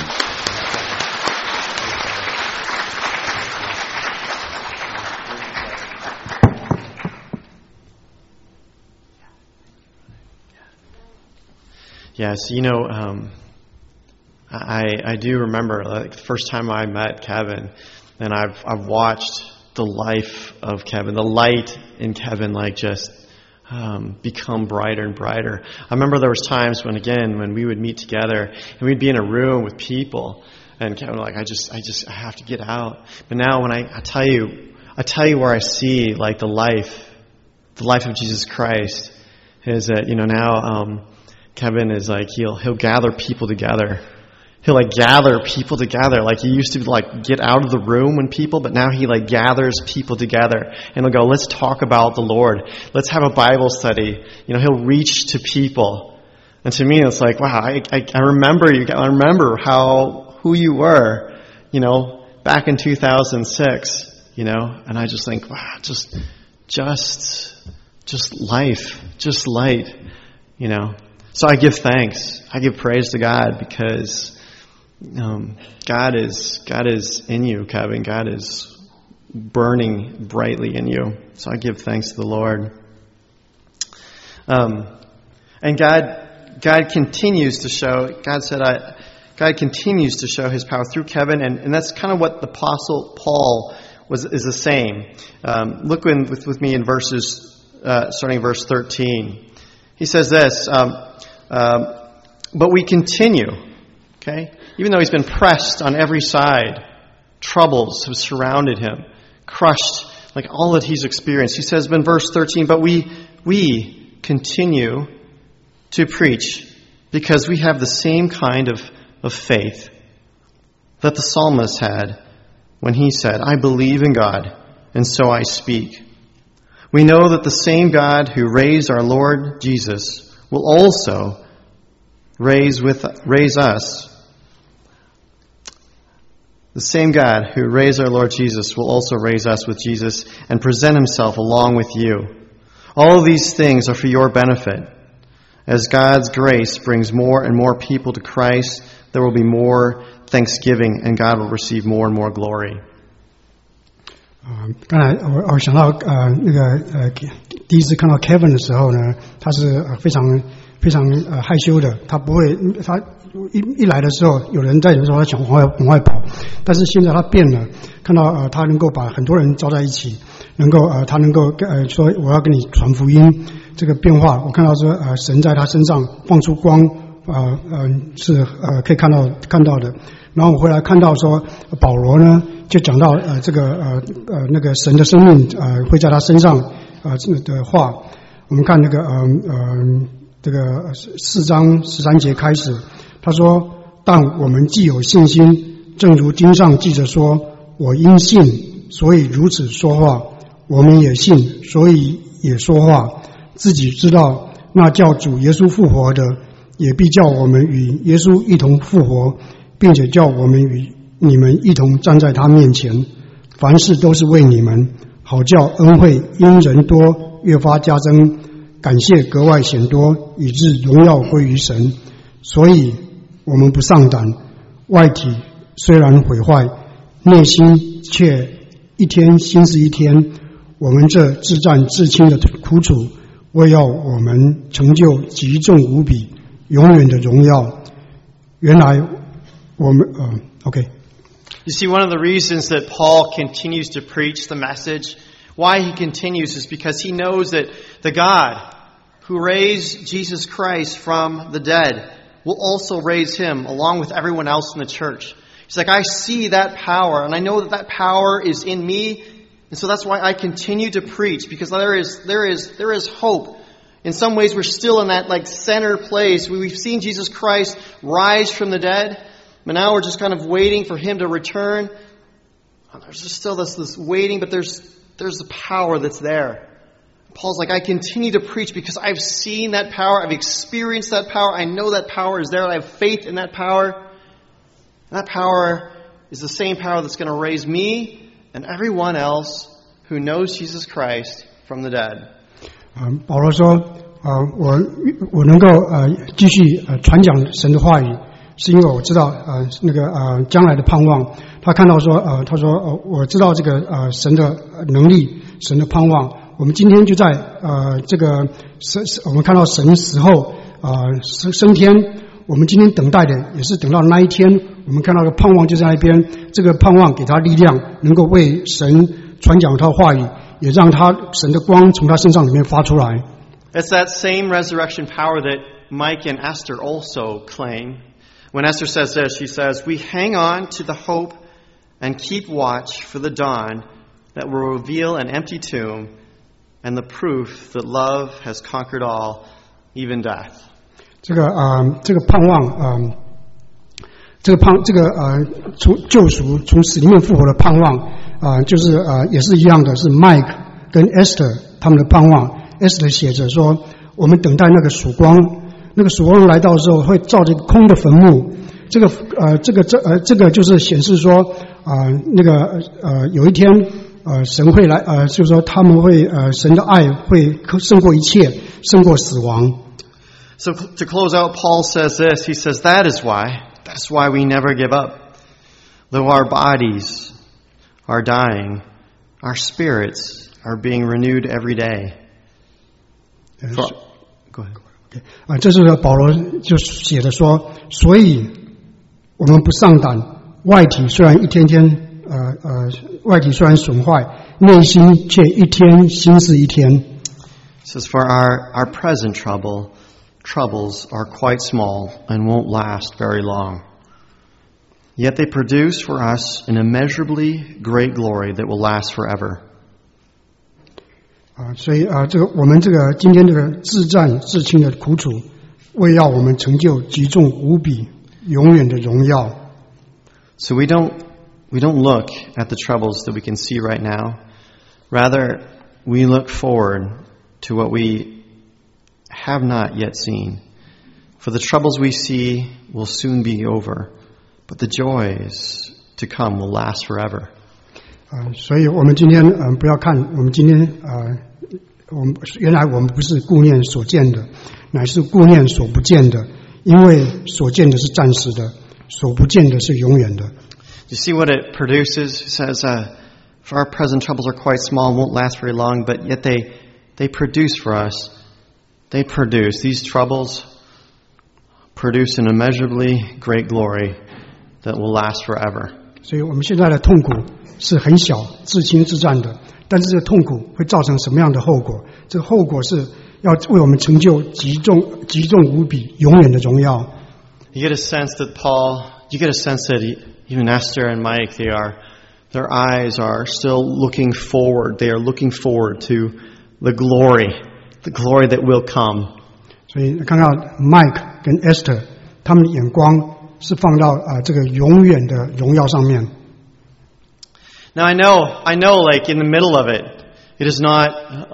Yes, I do remember the first time I met Kevin, and I've watched the life of Kevin, the light in Kevin, just become brighter and brighter. I remember there was times when we would meet together and we'd be in a room with people, and Kevin I have to get out. But now when I tell you where I see the life of Jesus Christ is that now. Kevin is he'll gather people together. He'll gather people together. He used to get out of the room when people, but now he gathers people together. And he'll go, let's talk about the Lord. Let's have a Bible study. He'll reach to people. And to me it's wow, I remember you. I remember who you were, back in 2006, and I just think, wow, just life, just light, So I give thanks. I give praise to God because God is in you, Kevin. God is burning brightly in you. So I give thanks to the Lord. And God continues to show. God continues to show His power through Kevin, and that's kind of what the Apostle Paul is the same. Look with me in starting verse 13. He says this, but we continue, okay? Even though he's been pressed on every side, troubles have surrounded him, crushed, like all that he's experienced. He says in verse 13, but we continue to preach because we have the same kind of faith that the psalmist had when he said, I believe in God, and so I speak. We know that the same God who raised our Lord Jesus will also raise us. The same God who raised our Lord Jesus will also raise us with Jesus and present himself along with you. All of these things are for your benefit. As God's grace brings more and more people to Christ, there will be more thanksgiving and God will receive more and more glory. 刚才我想到那个第一次看到 Kevin 的时候呢，他是非常害羞的，他不会，他一来的时候有人在的时候他想往外跑，但是现在他变了，看到他能够把很多人招在一起，他能够说我要跟你传福音，这个变化我看到说神在他身上放出光，是可以看到的。然后我回来看到说保罗呢就讲到这个那个神的生命会在他身上的话，我们看那个这个4章13节开始，他说但我们既有信心，正如经上记着说，我因信所以如此说话，我们也信所以也说话，自己知道那叫主耶稣复活的，也必叫我们与耶稣一同复活，并且叫我们与你们一同站在他面前，凡事都是为你们，好叫恩惠因人多越发加增，感谢格外显多，以致荣耀归于神。所以我们不丧胆，外体虽然毁坏，内心却一天新似一天。我们这至战至轻的苦楚，为要我们成就极重无比永远的荣耀。原来我们okay. You see, one of the reasons that Paul continues to preach the message, why he continues, is because he knows that the God who raised Jesus Christ from the dead will also raise him along with everyone else in the church. He's like, I see that power, and I know that power is in me, and so that's why I continue to preach, because there is hope. In some ways, we're still in that center place. We've seen Jesus Christ rise from the dead, but now we're just kind of waiting for him to return. There's just still this waiting, but there's the power that's there. Paul's like, I continue to preach because I've seen that power. I've experienced that power. I know that power is there. I have faith in that power. And that power is the same power that's going to raise me and everyone else who knows Jesus Christ from the dead. 保罗说我能够继续传讲神的话语，是因为我知道那个将来的盼望。他看到说他说我知道这个神的能力，神的盼望。我们今天就在这个我们看到神死后升天，我们今天等待的也是等到那一天，我们看到的盼望就在那边。这个盼望给他力量，能够为神传讲他的话语，也让他神的光从他身上里面发出来。 It's that same resurrection power that Mike and Esther also claim. When Esther says this, she says, we hang on to the hope and keep watch for the dawn that will reveal an empty tomb and the proof that love has conquered all, even death. 这个盼望从救赎从死里面复活的盼望就是也是一样的，是 Mike 跟 Esther 他们的盼望。Esther 写着说，我们等待那个曙光，那个曙光来到的时候会照着空的坟墓。这个就是显示说那个有一天神会来就是说他们会神的爱会胜过一切，胜过死亡。 So to close out, Paul says this. He says, that's why we never give up. Though our bodies are dying, our spirits are being renewed every day. Go ahead. 这是保罗就写的说，所以我们不丧胆，外体虽然一天天外体虽然损坏，内心却一天新似一天。 It says, for our present troubles are quite small and won't last very long. Yet they produce for us an immeasurably great glory that will last forever. 所以我们今天这个自战自轻的苦楚，为要我们成就极重无比永远的荣耀。 So we don't look at the troubles that we can see right now. Rather, we look forward to what we have not yet seen. For the troubles we see will soon be over, but the joys to come will last forever. 所以我们今天不要看我们今天原来我们不是顾念所见的，乃是顾念所不见的，因为所见的是暂时的，所不见的是永远的。 You see what it produces? It says, for our present troubles are quite small and won't last very long, but yet they produce for us. These troubles produce an immeasurably great glory that will last forever. 所以我们现在的痛苦是很小、自轻自战的，但是这个痛苦会造成什么样的后果？这个后果是要为我们成就极重无比、永远的荣耀。 You get a sense that even Esther and Mike, their eyes are still looking forward. They are looking forward to the glory that will come. 所以看到 Mike 跟 Esther 他们的眼光是放到这个永远的荣耀上面。 Now I know, like in the middle of it, it is not,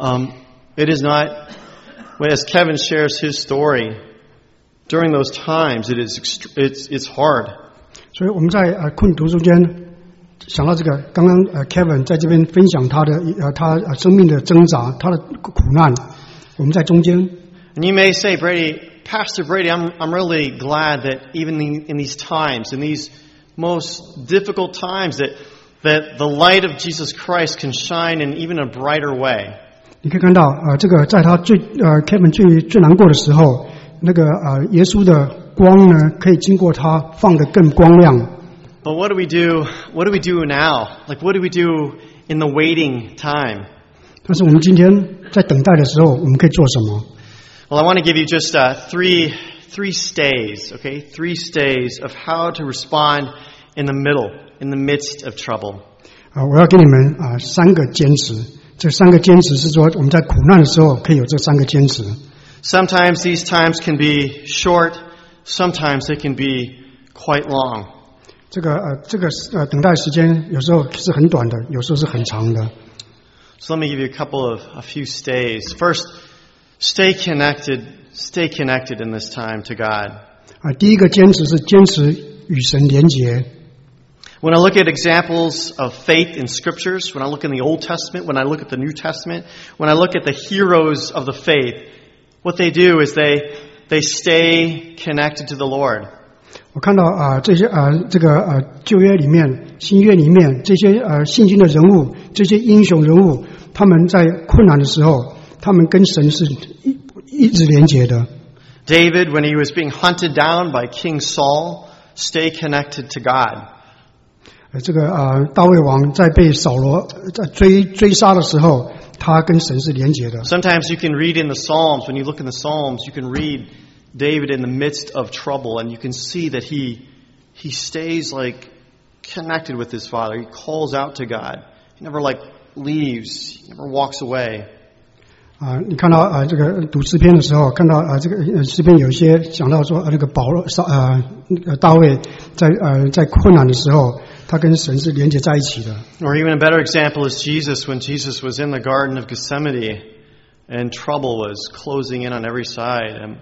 as Kevin shares his story, during those times, it's hard. 所以我们在困途中间想到这个，刚刚Kevin 在这边分享他生命的挣扎，他的苦难，我们在中间。 And you may say, Pastor Brady, I'm really glad that even in these times, in these most difficult times, that the light of Jesus Christ can shine in even a brighter way. 你可以看到这个在他Kevin 最难过的时候，那个耶稣的光呢，可以经过他放得更光亮。 But what do we do? What do we do now? Like what do we do in the waiting time? 但是我们今天在等待的时候，我们可以做什么？ Well, I want to give you just three stays, okay? 3 stays of how to respond in the midst of trouble. 我要给你们3个坚持。这3个坚持是说我们在苦难的时候可以有这3个坚持。 Sometimes these times can be short, sometimes they can be quite long. 这个等待时间有时候是很短的，有时候是很长的。 So let me give you a few stays. First, stay connected in this time to God. 第一个坚持是坚持与神连结。 When I look at examples of faith in scriptures, when I look in the Old Testament, when I look at the New Testament, when I look at the heroes of the faith, what they do is they stay connected to the Lord. 我看到这些这个旧约里面、新约里面这些信心的人物，这些英雄人物，他们在困难的时候，他们跟神是一直连结的。 David, when he was being hunted down by King Saul, stay connected to God. 这个大卫王在被扫罗在追殺的时候，他跟神是连结的。 Sometimes you can read in the Psalms, when you look in the Psalms, you can read David in the midst of trouble, and you can see that he stays like connected with his father. He calls out to God. He never leaves. He never walks away. 你看到这个读诗篇的时候，看到这个诗篇有一些讲到说那个大卫在困难的时候，他跟神是连接在一起的。 Or even a better example is Jesus, when Jesus was in the Garden of Gethsemane and trouble was closing in on every side, and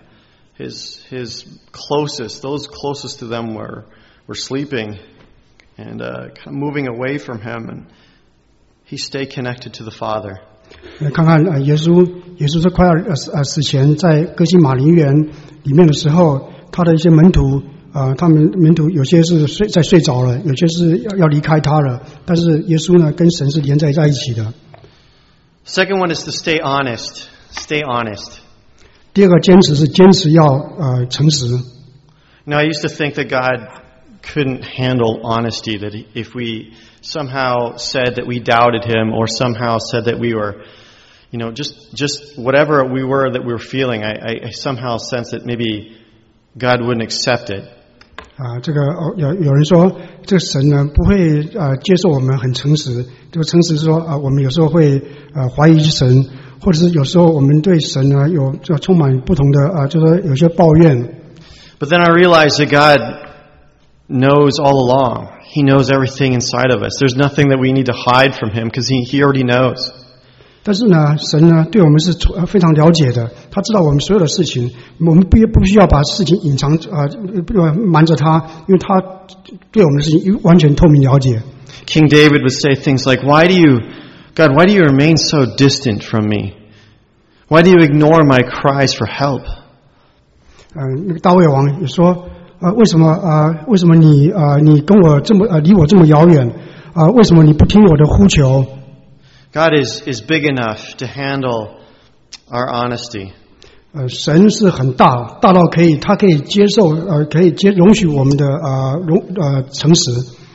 those closest to them were sleeping and kind of moving away from him, and he stayed connected to the Father. 看看耶稣在快要死前在哥西马林园里面的时候，他的一些门徒他们门徒有些是睡着了，有些是要离开他了，但是耶稣呢跟神是连在一起的。 Second one is to stay honest. Stay honest. 第二个坚持是坚持要诚实。 Now I used to think that couldn't handle honesty, that if we somehow said that we doubted him or somehow said that we were, just whatever we were that we were feeling, I somehow sense that maybe God wouldn't accept it. 这个有人说，这个神呢不会接受我们很诚实。这个诚实是说我们有时候会怀疑神，或者是有时候我们对神呢有充满不同的就是说有些抱怨。 But then I realized that God knows all along. He knows everything inside of us. There's nothing that we need to hide from him because he already knows. 但是呢，神呢对我们是非常了解的，他知道我们所有的事情，我们不需要把事情隐藏瞒着他，因为他对我们的事情完全透明了解。 King David would say things like, why do you remain so distant from me? Why do you ignore my cries for help? 那个大卫王也说，为什么你跟我这么离我这么遥远？为什么你不听我的呼求？ God is big enough to handle our honesty. 神是很大到他可以接受容许我们的诚实。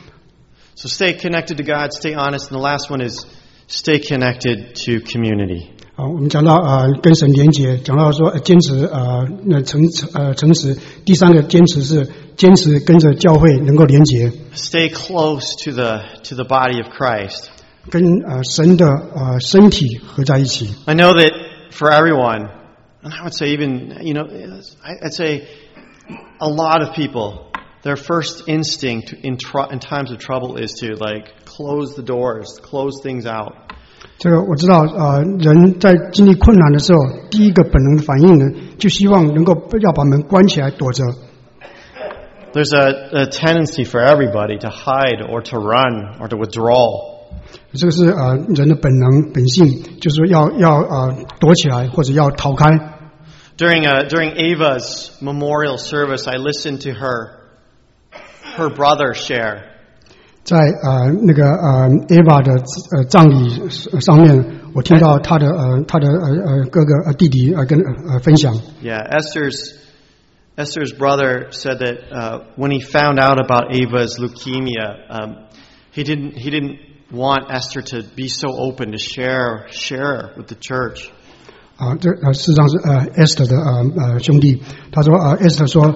So stay connected to God, stay honest, and the last one is stay connected to community. 好，我们讲到跟神连结，讲到说坚持诚实。第三个坚持是坚持跟着教会能够连结。 Stay close to the body of Christ. 跟神的身体合在一起。 I know that for everyone, and I would say even I'd say a lot of people, their first instinct in times of trouble is to close the doors, close things out. 这个我知道人在经历困难的时候，第一个本能的反应呢，就希望能够要把门关起来躲着。 There's a tendency for everybody to hide or to run or to withdraw. 这个是人的本能本性，就是说要躲起来或者要逃开。 During Ava's memorial service, I listened to her brother share. 在那个Ava 的葬礼上面，我听到他的哥哥弟弟跟分享。 Yeah, Esther's brother said that when he found out about Ava's leukemia, he didn't want Esther to be so open to share with the church. 这事实上是Esther 的兄弟，他说Esther 说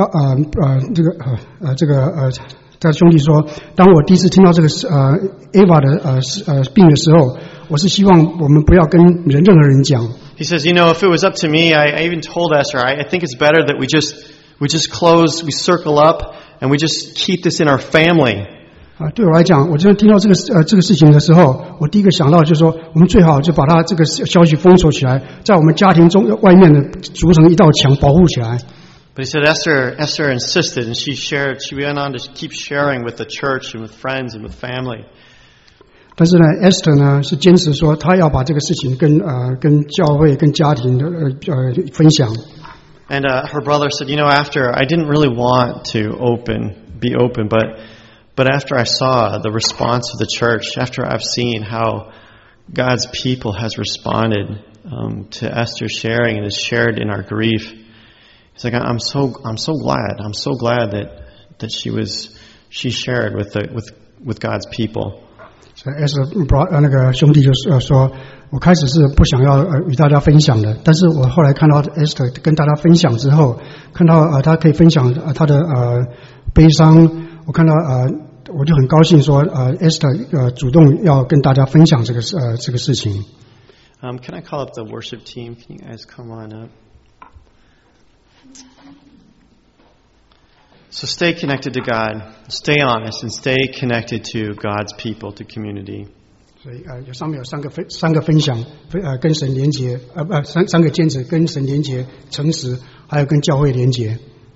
他兄弟说，当我第一次听到这个Ava 的病的时候，我是希望我们不要跟任何人讲。 He says, if it was up to me, I even told Esther, I think it's better that we just close, we circle up, and we just keep this in our family. 对我来讲，我真的听到这个事情的时候，我第一个想到就是说，我们最好就把它这个消息封锁起来，在我们家庭中外面的筑成一道墙，保护起来。 But he said Esther insisted, and she went on to keep sharing with the church and with friends and with family. 但是呢 ，Esther 呢是坚持说，她要把这个事情跟教会、跟家庭的分享。 And her brother said, after I didn't really want to be open, but after I saw the response of the church, after I've seen how God's people has responded to Esther sharing and has shared in our grief, he's like, I'm so glad that she shared with God's people. 所以 Esther 那个兄弟就说，我开始是不想要与大家分享的，但是我后来看到 Esther 跟大家分享之后，看到他可以分享他的悲伤，我看到我就很高兴说Esther 主动要跟大家分享这个事情。 Can I call up the worship team? Can you guys come on up? So stay connected to God, stay honest, and stay connected to God's people, to community. 所以上面有三个分享，跟神连结，三个坚持，跟神连结，诚实，还有跟教会连结。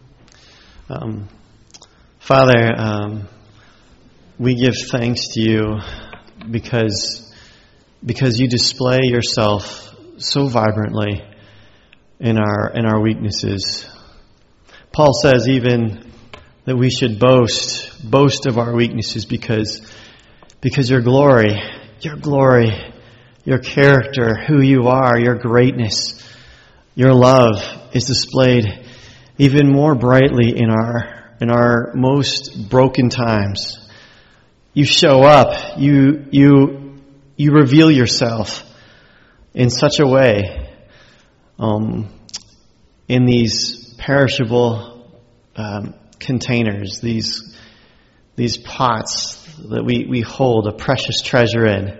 Father, we give thanks to you because you display yourself so vibrantly in our weaknesses. Paul says even that we should boast of our weaknesses because your glory, your character, who you are, your greatness, your love is displayed even more brightly in our most broken times, you show up, you reveal yourself in such a way in these perishable containers, these pots that we hold a precious treasure in.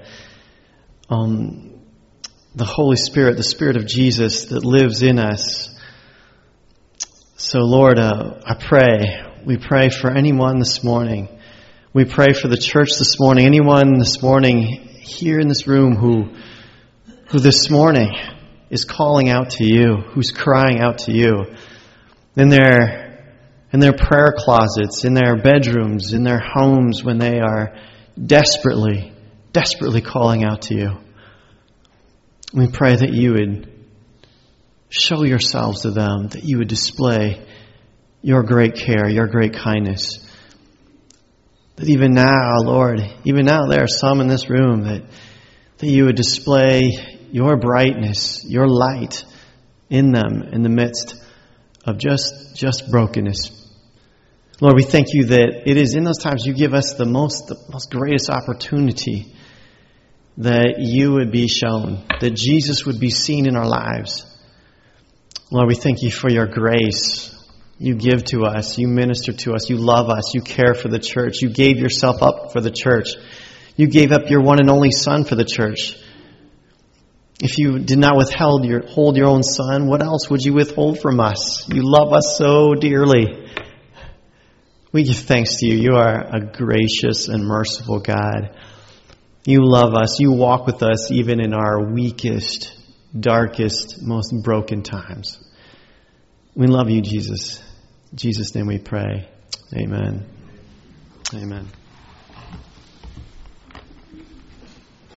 The Holy Spirit, the Spirit of Jesus that lives in us. So Lord, we pray for anyone this morning. We pray for the church this morning. Anyone this morning here in this room who this morning is calling out to you, who's crying out to you in their prayer closets, in their bedrooms, in their homes, when they are desperately calling out to you. We pray that you would show yourselves to them, that you would display your great care, your great kindness. That even now, Lord, there are some in this room that you would display your brightness, your light in them in the midst of just brokenness. Lord, we thank you that it is in those times you give us the most greatest opportunity that you would be shown, that Jesus would be seen in our lives. Lord, we thank you for your grace. You give to us, you minister to us, you love us, you care for the church. You gave yourself up for the church. You gave up your one and only Son for the church. If you did not hold your own Son, what else would you withhold from us? You love us so dearly. We give thanks to you. You are a gracious and merciful God. You love us. You walk with us even in our weakest, darkest, most broken times. We love you, Jesus. In Jesus' name we pray. Amen. Amen.